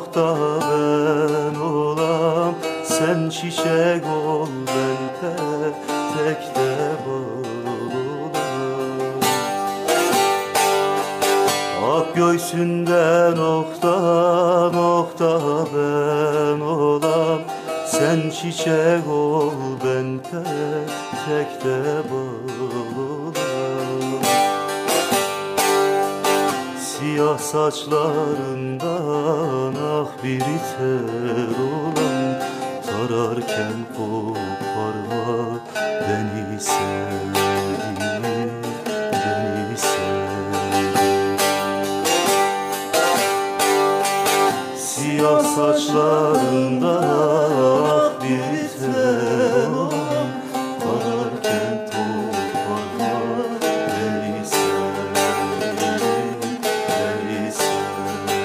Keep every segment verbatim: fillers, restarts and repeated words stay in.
nokta ben olam, sen çiçek ol ben petekte bal olam. Ak göğsünde nokta nokta ben olam, sen çiçek ol ben petekte bal olam. Siyah saçlarından ah bir tel olan, tararken koparma beni sevdiğim, beni sevdiğim. Siyah saçlarından ah bir tel olan, tararken koparma beni sevdiğim, beni sevdiğim.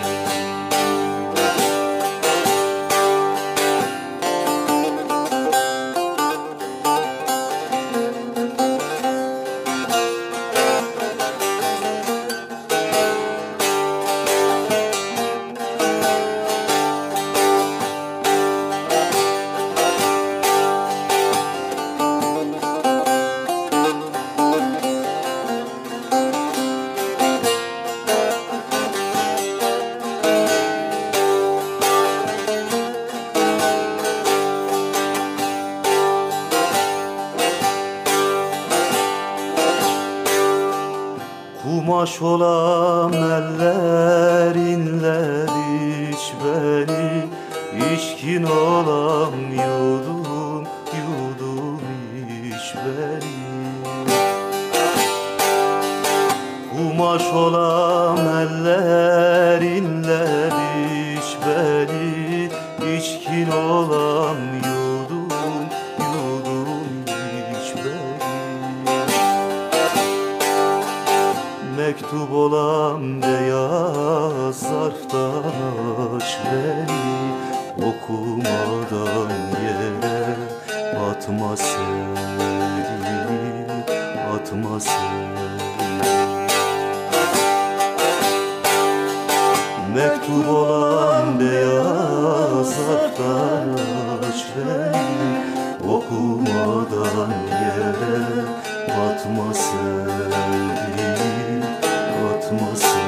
Kumaş olan ellerinle biç beni, içkin olam yudum yudum iç beni. Kumaş olan ellerinle biç beni, içkin olam yudum yudum iç beni. Mektup olan beyaz zarftan aç beni, okumadan yere atma sevdiğim, atma sevdiğim. Mektup olan beyaz zarftan aç beni, okumadan yere atma sevdiğim, atma sevdiğim.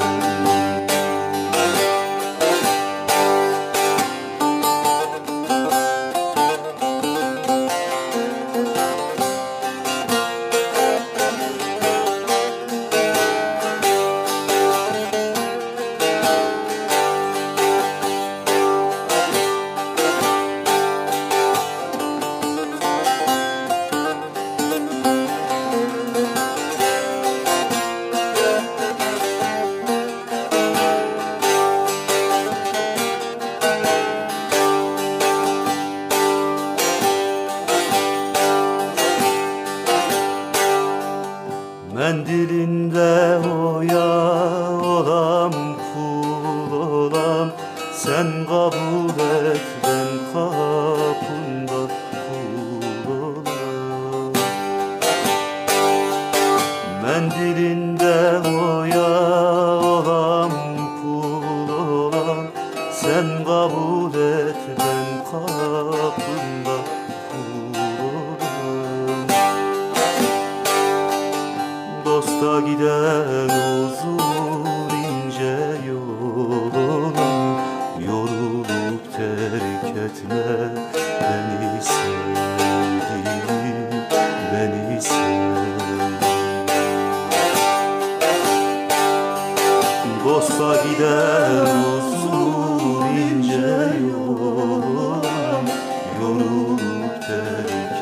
Mendilinde oya olam, kul olam, sen kabul et ben kapında kul olam. Mendilinde oya olam, kul olam, sen kabul et ben kapında kul olam. Dosta giden uzun ince yol olan, yorulup terk etme beni sevdiğim, beni sevdiğim. Dosta giden uzun ince yol olan, yorulup terk